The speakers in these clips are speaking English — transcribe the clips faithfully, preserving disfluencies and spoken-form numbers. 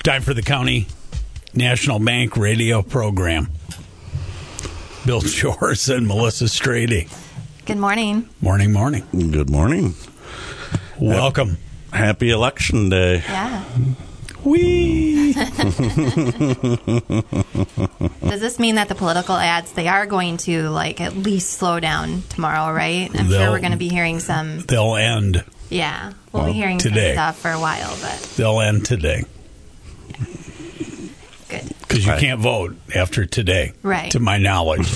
Time for the County National Bank radio program. Bill Shores and Melissa Strady. Good morning. Morning, morning. Good morning. Welcome. Happy Election Day. Yeah. Whee! Does this mean that the political ads, they are going to, like, at least slow down tomorrow, right? I'm They'll- sure we're going to be hearing some, They'll end. yeah, we'll Well, be hearing today. some stuff for a while, but They'll end today. good. Because you Right. can't vote after today, Right. to my knowledge.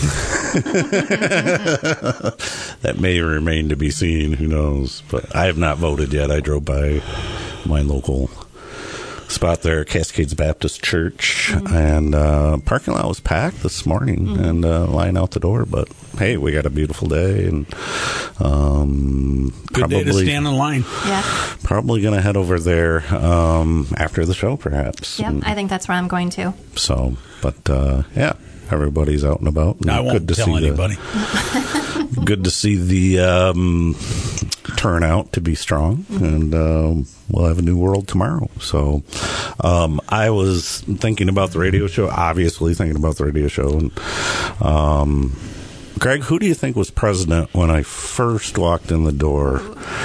That may remain to be seen. Who knows? But I have not voted yet. I drove by my local spot there, Cascades Baptist Church, Mm-hmm. and uh, parking lot was packed this morning, Mm-hmm. and uh, line out the door. But hey, we got a beautiful day, and um, Good probably day to stand in line. Yeah. probably going to head over there um, after the show, perhaps. Yep. And I think that's where I'm going to. so, but uh, yeah. Everybody's out and about. And I won't good to tell see anybody. The, good to see the um, turnout to be strong, Mm-hmm. and um, we'll have a new world tomorrow. So, um, I was thinking about the radio show. Obviously, thinking about the radio show. And um, Greg, who do you think was president when I first walked in the door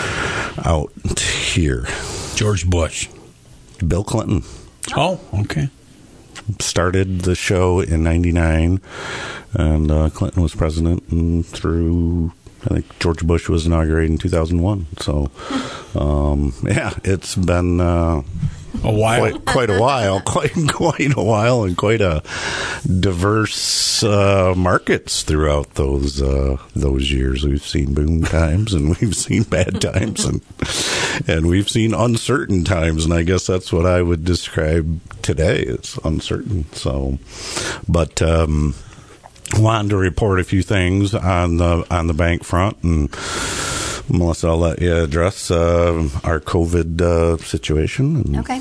out here? George Bush. Bill Clinton. Oh, okay. Started the show in ninety-nine, and uh, Clinton was president and through, I think George Bush was inaugurated in two thousand one. So, um, yeah, it's been uh, A while. quite, quite a while, quite quite a while, and quite a diverse uh, markets throughout those uh, those years. We've seen boom times, and we've seen bad times, and and we've seen uncertain times. And I guess that's what I would describe today as uncertain. So, but. Um, wanted to report a few things on the on the bank front, and Melissa, I'll let you address uh, our COVID uh, situation. And Okay.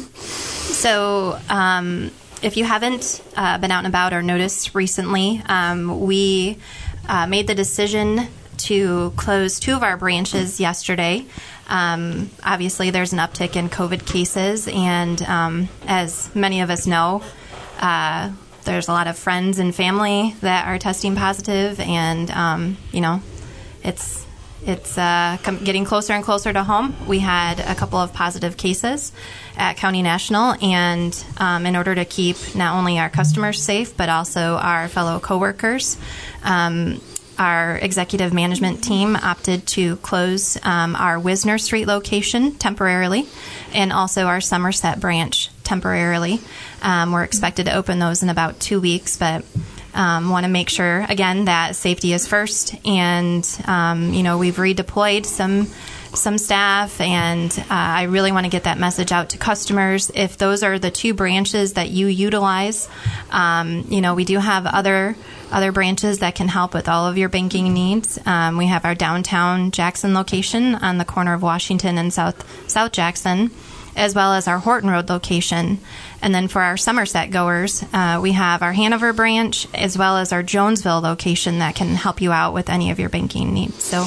So, um, if you haven't uh, been out and about or noticed recently, um, we uh, made the decision to close two of our branches yesterday. Um, obviously, there's an uptick in COVID cases, and um, as many of us know, uh, there's a lot of friends and family that are testing positive, and um, you know, it's it's uh, com- getting closer and closer to home. We had a couple of positive cases at County National, and um, in order to keep not only our customers safe but also our fellow coworkers, um, our executive management team opted to close um, our Wisner Street location temporarily, and also our Somerset branch temporarily. Um, we're expected to open those in about two weeks, but um, want to make sure, again, that safety is first. And, um, you know, we've redeployed some some staff, and uh, I really want to get that message out to customers. If those are the two branches that you utilize, um, you know, we do have other other branches that can help with all of your banking needs. Um, we have our downtown Jackson location on the corner of Washington and South South Jackson, as well as our Horton Road location. And then for our Somerset goers, uh, we have our Hanover branch, as well as our Jonesville location that can help you out with any of your banking needs. So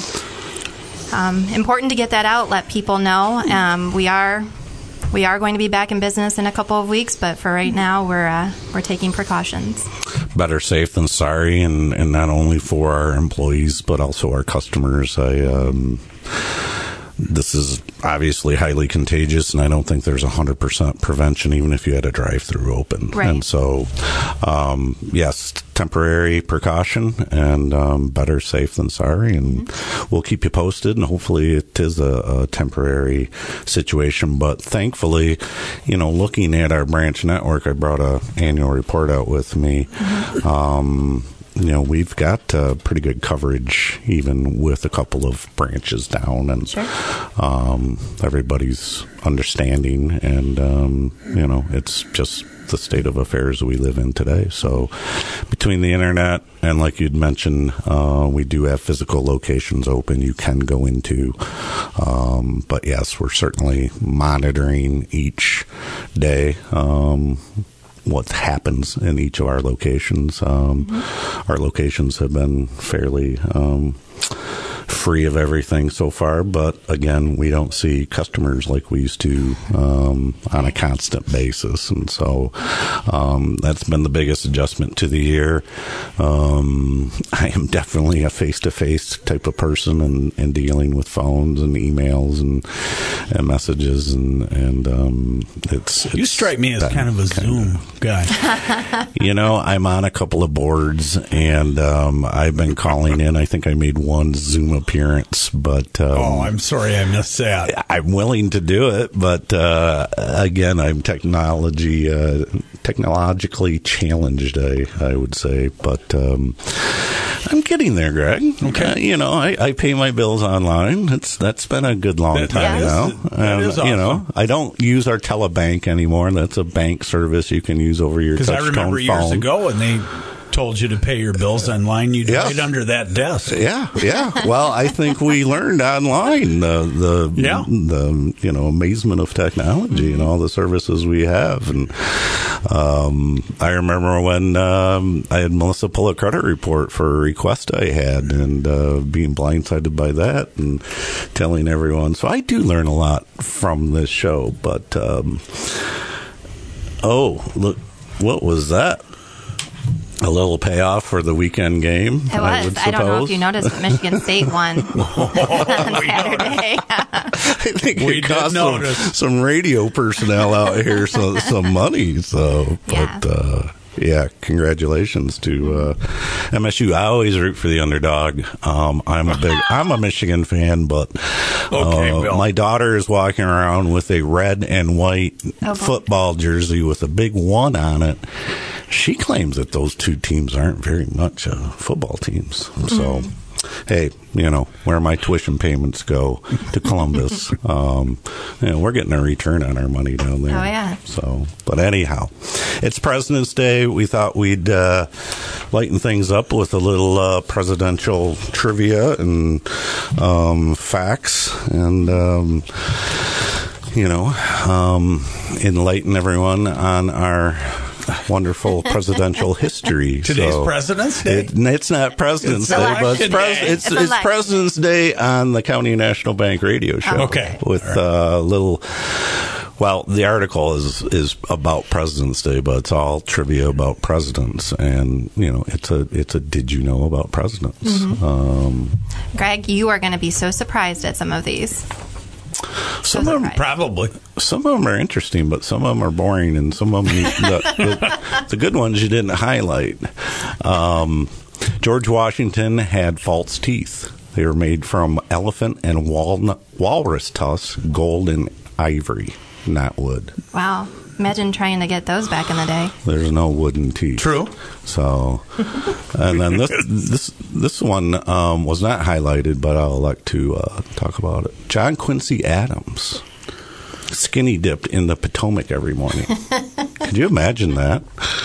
um, important to get that out, let people know. Um, we are we are going to be back in business in a couple of weeks, but for right now, we're uh, we're taking precautions. better safe than sorry, and, and not only for our employees but also our customers. I um, this is obviously highly contagious, and I don't think there's one hundred percent prevention, even if you had a drive-through open. Right. And so, um, yes, temporary precaution, and um, better safe than sorry. And mm-hmm. we'll keep you posted, and hopefully it is a, a temporary situation. But thankfully, you know, looking at our branch network, I brought a annual report out with me. Mm-hmm. Um, you know, we've got uh, pretty good coverage, even with a couple of branches down, and sure. um, everybody's understanding, and um, you know, it's just the state of affairs we live in today. So between the internet and, like you'd mentioned, uh, we do have physical locations open you can go into. Um, but yes, we're certainly monitoring each day um, what happens in each of our locations. Um, mm-hmm. Our locations have been fairly um, free of everything so far, but again, we don't see customers like we used to um, on a constant basis, and so um, that's been the biggest adjustment to the year. Um, I am definitely a face-to-face type of person, and, and dealing with phones and emails and, and messages, and and um, it's, it's you strike me as kind of a kind Zoom of, guy. You know, I'm on a couple of boards, and um, I've been calling in. I think I made one Zoom appearance, but um, oh, I'm sorry I missed that. I'm willing to do it, but uh, again, I'm technology uh, technologically challenged, I, I would say, but um, I'm getting there, Greg. Okay, uh, you know, I, I pay my bills online. It's that's been a good long that, time that now. Is, that um, is awesome. You know, I don't use our telebank anymore. That's a bank service you can use over your touch tone phone. Because I remember years ago when they told you to pay your bills online, you'd yeah. right under that desk. Yeah, yeah. Well, I think we learned online the the yeah. the you know amazement of technology and all the services we have. And um, I remember when um, I had Melissa pull a credit report for a request I had, and uh, being blindsided by that and telling everyone. So I do learn a lot from this show. But um, oh, look, what was that? A little payoff for the weekend game. It was. I, would I don't know if you noticed, but Michigan State won on Saturday. I think we it cost some, some radio personnel out here some, some money. So, yeah. but uh, yeah, congratulations to uh, M S U. I always root for the underdog. Um, I'm a big, I'm a Michigan fan, but okay, uh, well. my daughter is walking around with a red and white oh, football jersey with a big one on it. She claims that those two teams aren't very much uh, football teams. So, mm-hmm. hey, you know, where my tuition payments go to Columbus, um, you know, we're getting a return on our money down there. Oh, yeah. So, but anyhow, it's President's Day. We thought we'd uh, lighten things up with a little uh, presidential trivia and um, facts and, um, you know, um, enlighten everyone on our wonderful presidential history. Today's so President's Day? It, it's not President's it's Day, but it's, pres- day. it's, it's, it's President's Day on the County National Bank radio show. Okay. With a right. uh, little... Well, the article is is about President's Day, but it's all trivia about presidents, and you know, it's a it's a did you know about presidents? Mm-hmm. Um, Greg, you are going to be so surprised at some of these. Some so of them probably. Some of them are interesting, but some of them are boring, and some of them the, the, the good ones you didn't highlight. Um, George Washington had false teeth. They were made from elephant and walnut, walrus tusks, gold and ivory, not wood. Wow. Imagine trying to get those back in the day. There's no wooden teeth. True. So, and then this this this one um, was not highlighted, but I'll like to uh, talk about it. John Quincy Adams skinny dipped in the Potomac every morning. Could you imagine that?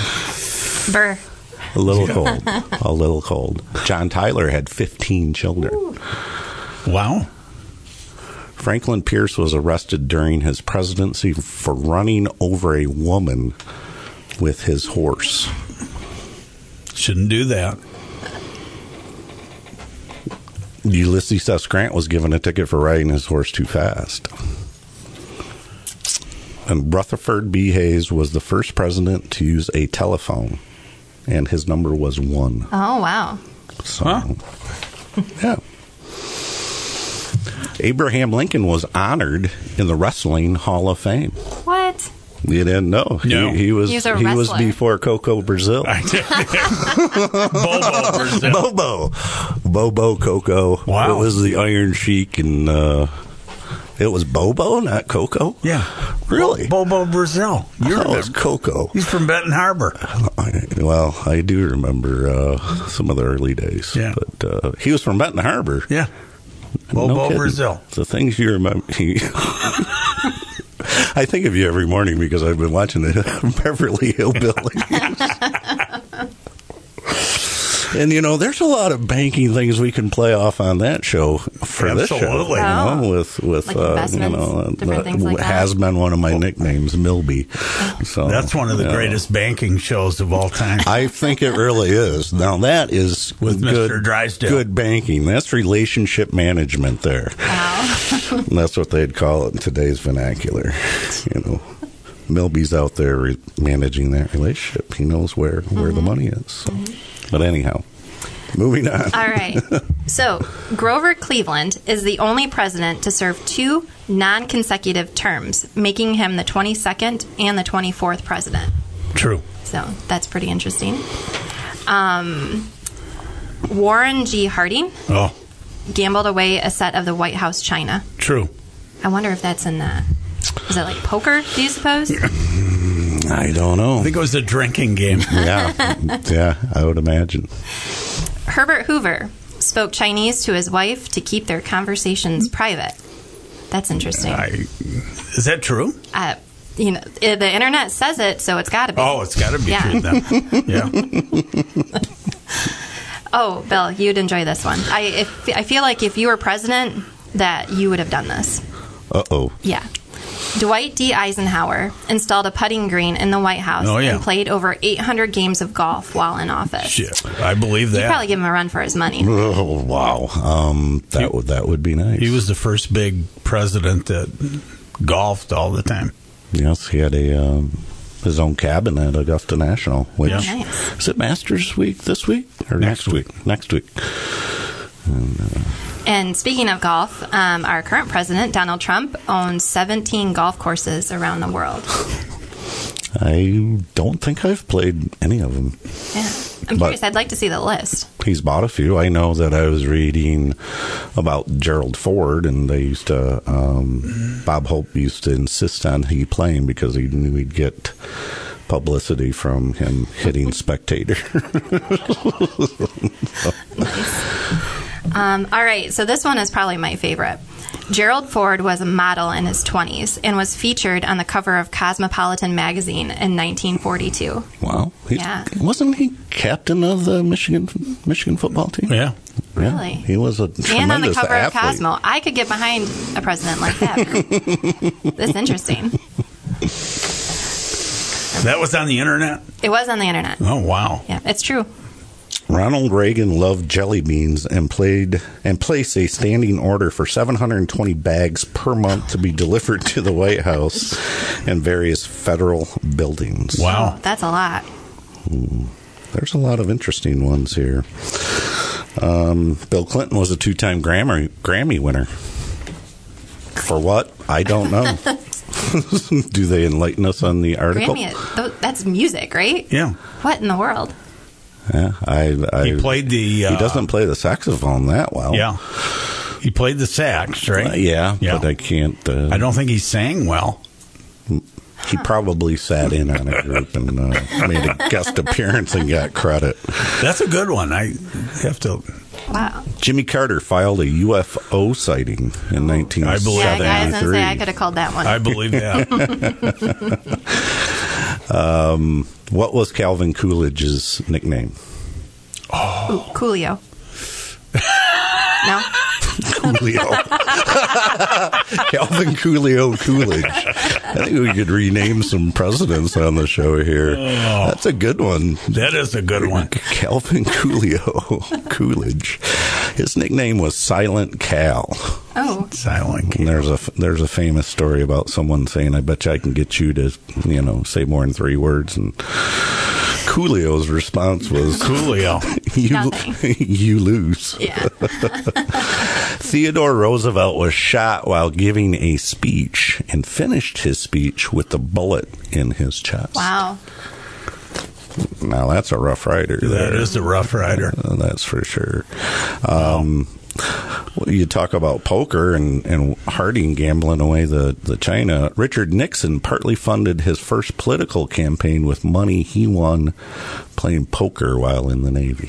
Burr. A little cold. A little cold. John Tyler had fifteen children. Ooh. Wow. Franklin Pierce was arrested during his presidency for running over a woman with his horse. Shouldn't do that. Ulysses S. Grant was given a ticket for riding his horse too fast. And Rutherford B. Hayes was the first president to use a telephone, and his number was one. Oh, wow. So, huh? Yeah. Abraham Lincoln was honored in the Wrestling Hall of Fame. What? You didn't know? No. He, he was he was, a he was wrestler. before Coco Brazil. I did. Bobo Brazil. Bobo. Bobo Coco. Wow. It was the Iron Sheik, and uh, it was Bobo, not Coco? Yeah. Really? Bobo Brazil. You Oh, it was remember. Coco. He's from Benton Harbor. I, well, I do remember uh, some of the early days. Yeah. But uh, he was from Benton Harbor. Yeah. Bobo kidding. Brazil. The things you remember. I think of you every morning because I've been watching the Beverly Hillbillies. And, you know, there's a lot of banking things we can play off on that show for Absolutely. this show. You know, with, with Like uh, you investments, know, different uh, things like that. has been one of my nicknames, Milby. So That's one of the yeah. greatest banking shows of all time. I think it really is. Now that is With good, Mister Drysdale. good banking. That's relationship management there. Wow. That's what they'd call it in today's vernacular. You know, Milby's out there re- managing that relationship. He knows where, where Mm-hmm. the money is. So. But anyhow, moving on. All right. So, Grover Cleveland is the only president to serve two non-consecutive terms, making him the twenty-second and the twenty-fourth president. True. So, that's pretty interesting. Um, Warren G. Harding Oh, gambled away a set of the White House china. true. I wonder if that's in the... Is it like poker, do you suppose? I don't know. I think it was a drinking game. yeah, yeah, I would imagine. Herbert Hoover spoke Chinese to his wife to keep their conversations private. That's interesting. I, is that true? Uh, you know, i- the internet says it, so it's got to be. Oh, it's got to be Yeah. true then. Yeah. Oh, Bill, you'd enjoy this one. I if, I feel like if you were president, that you would have done this. Uh-oh. Yeah. Dwight D. Eisenhower installed a putting green in the White House Oh, yeah. and played over eight hundred games of golf while in office. Shit. I believe You'd that. probably give him a run for his money. Oh, wow. Um, that He- would that would be nice. He was the first big president that golfed all the time. Yes, he had a um, his own cabin at Augusta National. Which Yeah. Nice. is it Masters Week this week or next, Next week? Next week. And speaking of golf, um, our current president, Donald Trump, owns seventeen golf courses around the world. I don't think I've played any of them. Yeah. I'm But- curious. I'd like to see the list. He's bought a few. I know that I was reading about Gerald Ford, and they used to. Um, Bob Hope used to insist on he playing because he knew he'd get publicity from him hitting Spectator. Um, all right, so this one is probably my favorite. Gerald Ford was a model in his twenties and was featured on the cover of Cosmopolitan magazine in nineteen forty-two. Wow. He's- Yeah. Wasn't he captain of the Michigan Michigan football team? Yeah. Yeah, Really? he was a And on the tremendous cover athlete. of Cosmo. I could get behind a president like that. That's interesting. That was on the internet? It was on the internet. Oh, wow. Yeah, it's true. Ronald Reagan loved jelly beans and played and placed a standing order for seven hundred twenty bags per month to be delivered to the White House and various federal buildings. Wow. Oh, that's a lot. There's a lot of interesting ones here. Um, Bill Clinton was a two-time Grammy Grammy winner. For what? I don't know. Do they enlighten us on the article? Grammy, tho- that's music, right? Yeah. What in the world? Yeah, I, I, He played the... Uh, he doesn't play the saxophone that well. Yeah. He played the sax, right? Uh, yeah, Yeah. but I can't. Uh, I don't think he sang well. He probably sat in on a group and uh, made a guest appearance and got credit. That's a good one. I have to... Wow. Jimmy Carter filed a U F O sighting in nineteen I believe Yeah, guys, and seventy-three. say I could have called that one. I believe that. um, what was Calvin Coolidge's nickname? Ooh, Coolio. No? Coolio. Calvin Coolio Coolidge. I think we could rename some presidents on the show here. Oh. That's a good one. That is a good one. Calvin Coolio Coolidge. His nickname was Silent Cal. Oh. Silent And there's a there's a famous story about someone saying, "I bet you I can get you to, you know, say more than three words." And Coolio's response was, Coolio. "You you lose." Yeah. Theodore Roosevelt was shot while giving a speech and finished his speech with a bullet in his chest. Wow. Now that's a Rough Rider. That there. is the Rough Rider. Uh, that's for sure. Um, well, you talk about poker and, and Harding gambling away the, the China. Richard Nixon partly funded his first political campaign with money he won playing poker while in the Navy.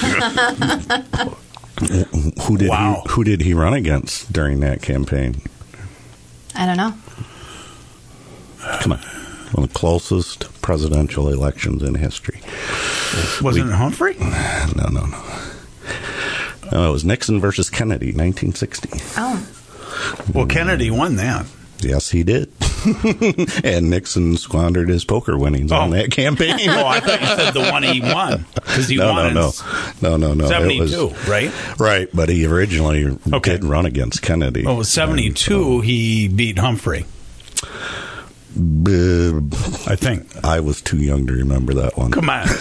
who did Wow. he, who did he run against during that campaign? I don't know. Come on. One of the closest presidential elections in history. Wasn't it Humphrey? No, no, no. No, it was Nixon versus Kennedy, nineteen sixty. Oh. Well, Kennedy won that. Yes, he did. And Nixon squandered his poker winnings on Oh. that campaign. Oh, I thought you said the one he won because he no, won no, in no, no, no, no. It seventy-two, was- right? Right, but he originally Okay. did run against Kennedy. Oh, it was seventy-two. He beat Humphrey, Uh, I think. I was too young to remember that one. Come on.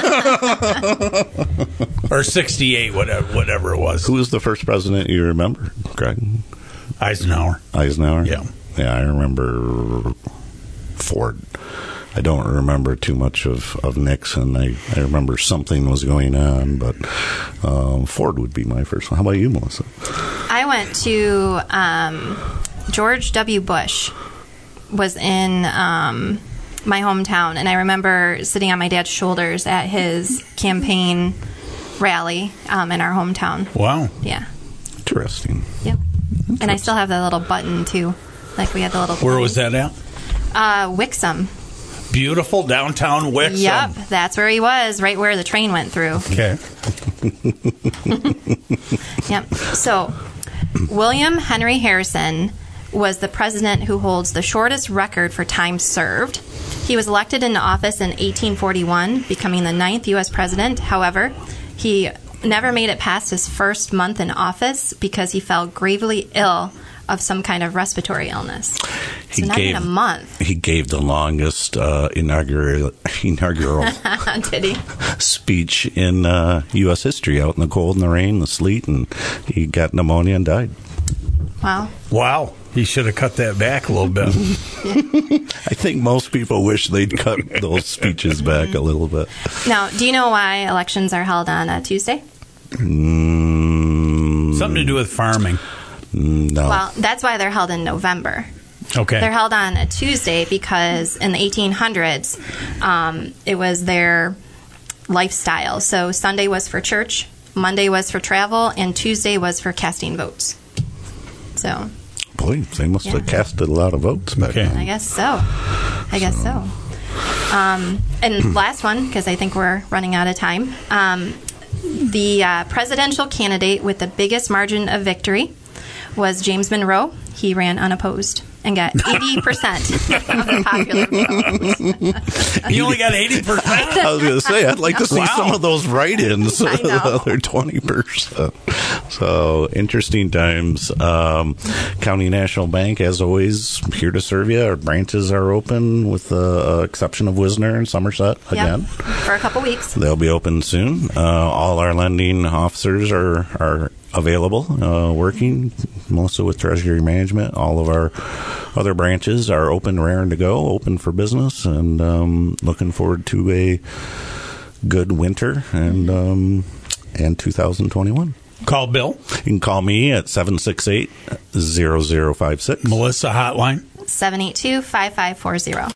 Or sixty-eight, whatever, whatever it was. Who was the first president you remember, Greg? Eisenhower. Eisenhower? Yeah. Yeah, I remember Ford. I don't remember too much of, of Nixon. I, I remember something was going on, but um, Ford would be my first one. How about you, Melissa? I went to um, George W. Bush was in um, my hometown, and I remember sitting on my dad's shoulders at his campaign rally um, in our hometown. Wow. Yeah. Interesting. Yep. And I still have the little button, too. Like we had the little... Where was that at? Uh, Wixom. Beautiful downtown Wixom. Yep, that's where he was, right where the train went through. Okay. Yep. So, William Henry Harrison was the president who holds the shortest record for time served. He was elected into office in eighteen forty-one, becoming the ninth U S president. However, he never made it past his first month in office because he fell gravely ill of some kind of respiratory illness. He so not gave- even a month. He gave the longest uh, inaugural inaugural Did he? speech in uh, U S history, out in the cold and the rain, the sleet, and he got pneumonia and died. Wow. Wow. He should have cut that back a little bit. I think most people wish they'd cut those speeches back a little bit. Now, do you know why elections are held on a Tuesday? Mm, Something to do with farming. no. Well, that's why they're held in November. Okay. They're held on a Tuesday because in the eighteen hundreds, um, it was their lifestyle. So Sunday was for church, Monday was for travel, and Tuesday was for casting votes. So Boy, they must have Yeah. casted a lot of votes back Okay. then. I guess so. I guess so. Um, and last one, because I think we're running out of time. Um, the uh, presidential candidate with the biggest margin of victory was James Monroe. He ran unopposed and got eighty percent of the popular vote. You only got eighty percent? I was going to say, I'd like to see Wow. some of those write-ins, I the know. other twenty percent. So, interesting times. Um, County National Bank, as always, here to serve you. Our branches are open with the uh, exception of Wisner and Somerset again. Yep, for a couple weeks. They'll be open soon. Uh, all our lending officers are, are available, uh, working. Melissa with Treasury Management. All of our other branches are open, raring to go, open for business, and um, looking forward to a good winter and um, and two thousand twenty-one. Call Bill. You can call me at seven six eight, zero zero five six. Melissa hotline. seven eight two, five five four zero.